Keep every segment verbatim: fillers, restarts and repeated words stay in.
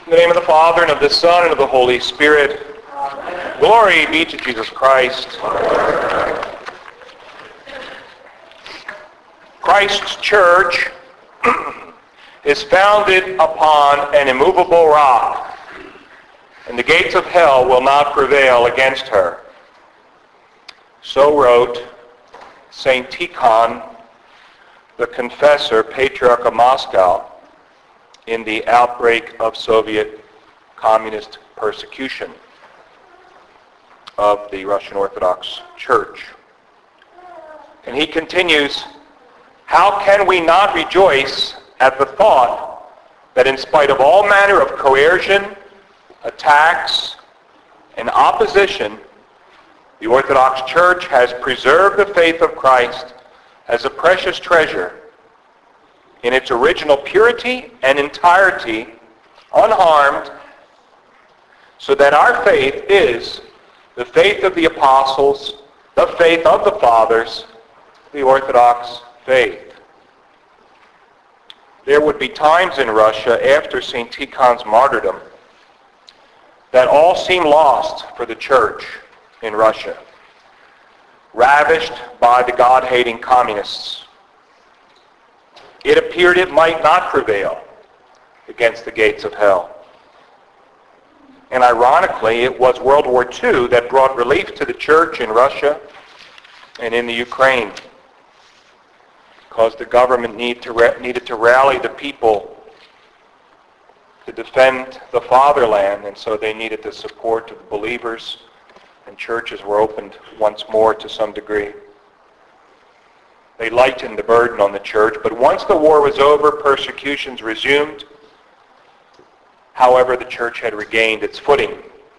In the name of the Father, and of the Son, and of the Holy Spirit. Amen. Glory be to Jesus Christ. Amen. Christ's church is founded upon an immovable rock, and the gates of hell will not prevail against her. So wrote Saint Tikhon, the confessor, Patriarch of Moscow, in the outbreak of Soviet communist persecution of the Russian Orthodox Church. And he continues, how can we not rejoice at the thought that in spite of all manner of coercion, attacks, and opposition, the Orthodox Church has preserved the faith of Christ as a precious treasure in its original purity and entirety, unharmed, so that our faith is the faith of the apostles, the faith of the fathers, the Orthodox faith. There would be times in Russia after Saint Tikhon's martyrdom that all seemed lost for the church in Russia, ravished by the God-hating communists. It appeared it might not prevail against the gates of hell. And ironically, it was World War Two that brought relief to the church in Russia and in the Ukraine, because the government need to ra- needed to rally the people to defend the fatherland, and so they needed the support of the believers, and churches were opened once more to some degree. They lightened the burden on the church, but once the war was over, persecutions resumed. However, the church had regained its footing.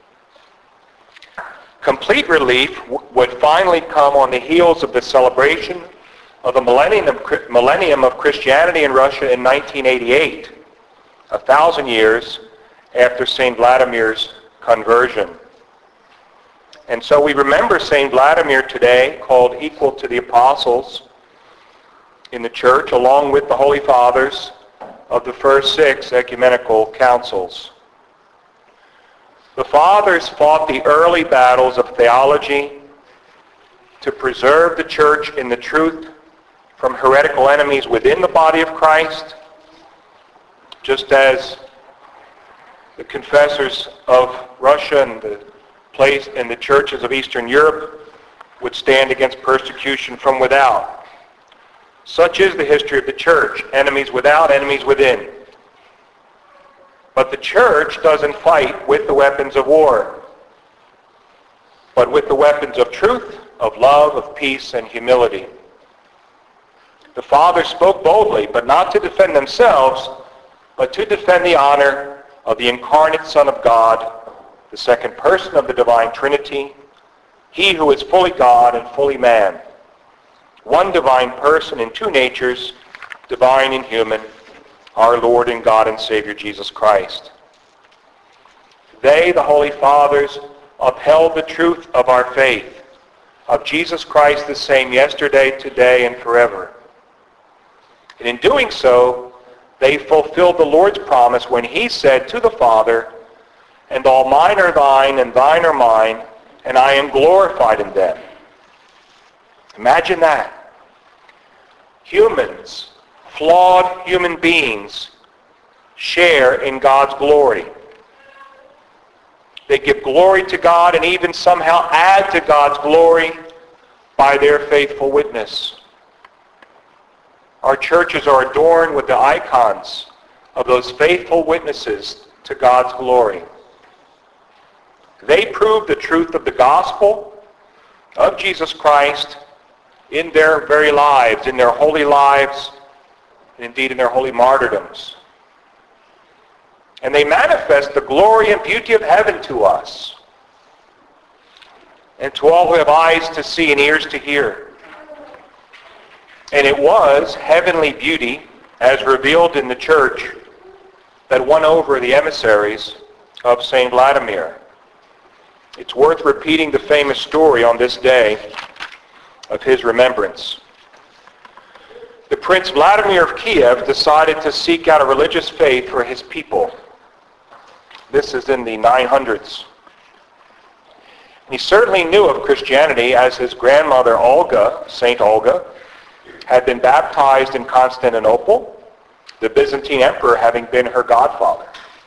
Complete relief w- would finally come on the heels of the celebration of the millennium of, millennium of Christianity in Russia in nineteen eighty-eight, a thousand years after Saint Vladimir's conversion. And so we remember Saint Vladimir today, called equal to the apostles in the church, along with the Holy Fathers of the first six ecumenical councils. The Fathers fought the early battles of theology to preserve the church in the truth from heretical enemies within the body of Christ, just as the confessors of Russia and the place and the churches of Eastern Europe would stand against persecution from without. Such is the history of the church, enemies without, enemies within. But the church doesn't fight with the weapons of war, but with the weapons of truth, of love, of peace, and humility. The Fathers spoke boldly, but not to defend themselves, but to defend the honor of the incarnate Son of God, the second person of the divine Trinity, he who is fully God and fully man. One divine person in two natures, divine and human, our Lord and God and Savior Jesus Christ. They, the Holy Fathers, upheld the truth of our faith, of Jesus Christ the same yesterday, today, and forever. And in doing so, they fulfilled the Lord's promise when he said to the Father, "And all mine are thine, and thine are mine, and I am glorified in them." Imagine that. Humans, flawed human beings, share in God's glory. They give glory to God and even somehow add to God's glory by their faithful witness. Our churches are adorned with the icons of those faithful witnesses to God's glory. They prove the truth of the gospel of Jesus Christ in their very lives, in their holy lives, and indeed in their holy martyrdoms. And they manifest the glory and beauty of heaven to us, and to all who have eyes to see and ears to hear. And it was heavenly beauty, as revealed in the church, that won over the emissaries of Saint Vladimir. It's worth repeating the famous story on this day of his remembrance. The Prince Vladimir of Kiev decided to seek out a religious faith for his people. This is in the nine hundreds. And he certainly knew of Christianity, as his grandmother Olga, Saint Olga, had been baptized in Constantinople, the Byzantine emperor having been her godfather.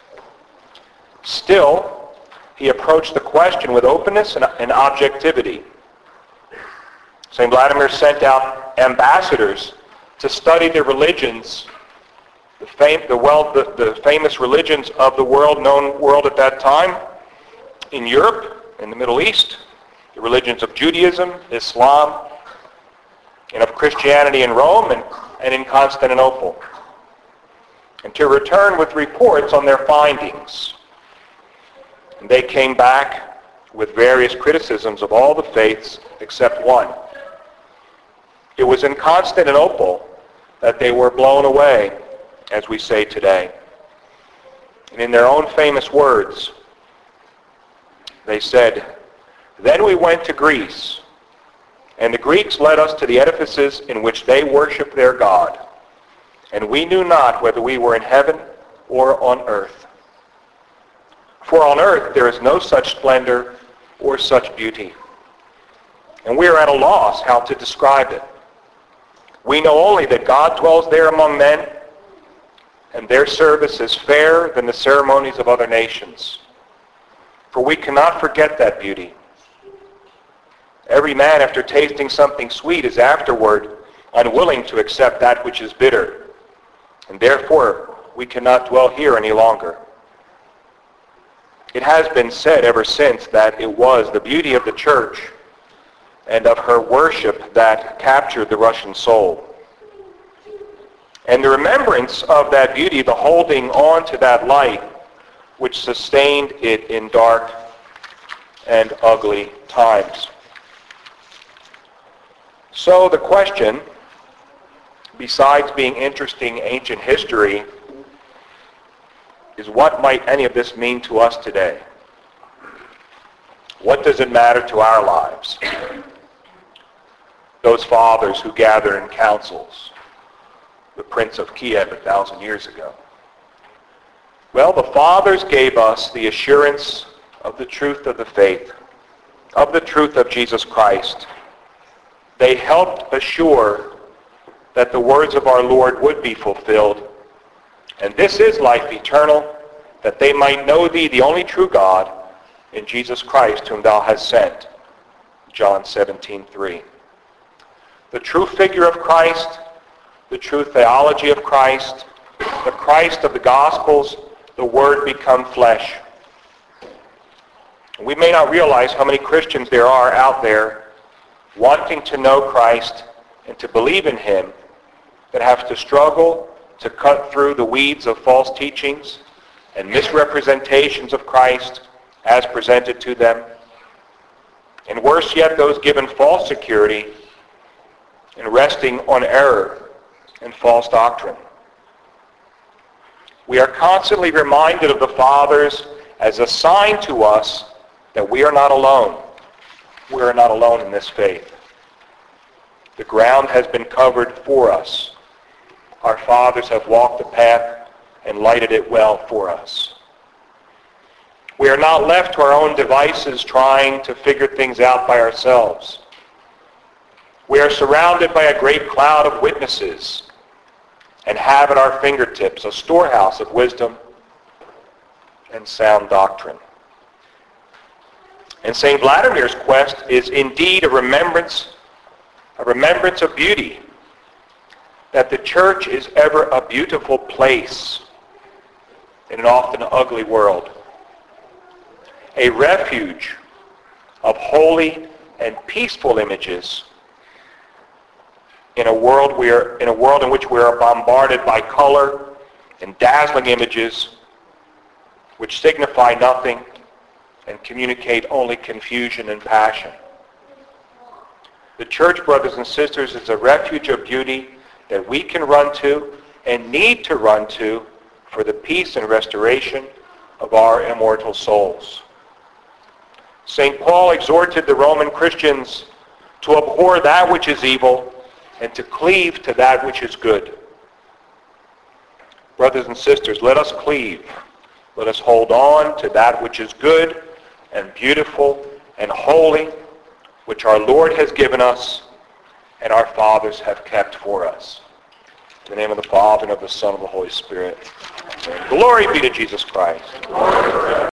Still, he approached the question with openness and, and objectivity. Saint Vladimir sent out ambassadors to study the religions, the, fam- the, well, the, the famous religions of the world, known world at that time, in Europe, in the Middle East, the religions of Judaism, Islam, and of Christianity in Rome and, and in Constantinople, and to return with reports on their findings. And they came back with various criticisms of all the faiths except one. It was in Constantinople that they were blown away, as we say today. And in their own famous words, they said, "Then we went to Greece, and the Greeks led us to the edifices in which they worshiped their God, and we knew not whether we were in heaven or on earth. For on earth there is no such splendor or such beauty, and we are at a loss how to describe it. We know only that God dwells there among men, and their service is fairer than the ceremonies of other nations. For we cannot forget that beauty. Every man, after tasting something sweet, is afterward unwilling to accept that which is bitter, and therefore we cannot dwell here any longer." It has been said ever since that it was the beauty of the church and of her worship that captured the Russian soul. And the remembrance of that beauty, the holding on to that light, which sustained it in dark and ugly times. So the question, besides being interesting ancient history, is what might any of this mean to us today? What does it matter to our lives? Those fathers who gathered in councils, the Prince of Kiev a thousand years ago. Well, the fathers gave us the assurance of the truth of the faith, of the truth of Jesus Christ. They helped assure that the words of our Lord would be fulfilled. And this is life eternal, that they might know thee, the only true God, in Jesus Christ, whom thou hast sent. John seventeen three. The true figure of Christ, the true theology of Christ, the Christ of the Gospels, the Word become flesh. We may not realize how many Christians there are out there wanting to know Christ and to believe in Him, that have to struggle to cut through the weeds of false teachings and misrepresentations of Christ as presented to them. And worse yet, those given false security and resting on error and false doctrine. We are constantly reminded of the fathers as a sign to us that we are not alone. We are not alone in this faith. The ground has been covered for us. Our fathers have walked the path and lighted it well for us. We are not left to our own devices trying to figure things out by ourselves. We are surrounded by a great cloud of witnesses and have at our fingertips a storehouse of wisdom and sound doctrine. And Saint Vladimir's quest is indeed a remembrance, a remembrance of beauty, that the church is ever a beautiful place in an often ugly world, a refuge of holy and peaceful images in a world we are, in a world in which we are bombarded by color and dazzling images which signify nothing and communicate only confusion and passion. The church, brothers and sisters, is a refuge of beauty that we can run to and need to run to for the peace and restoration of our immortal souls. Saint Paul exhorted the Roman Christians to abhor that which is evil and to cleave to that which is good. Brothers and sisters, let us cleave Let us hold on to that which is good and beautiful and holy, which our Lord has given us and our fathers have kept for us. In the name of the Father, and of the Son, and of the Holy Spirit. Amen. Glory be to Jesus Christ.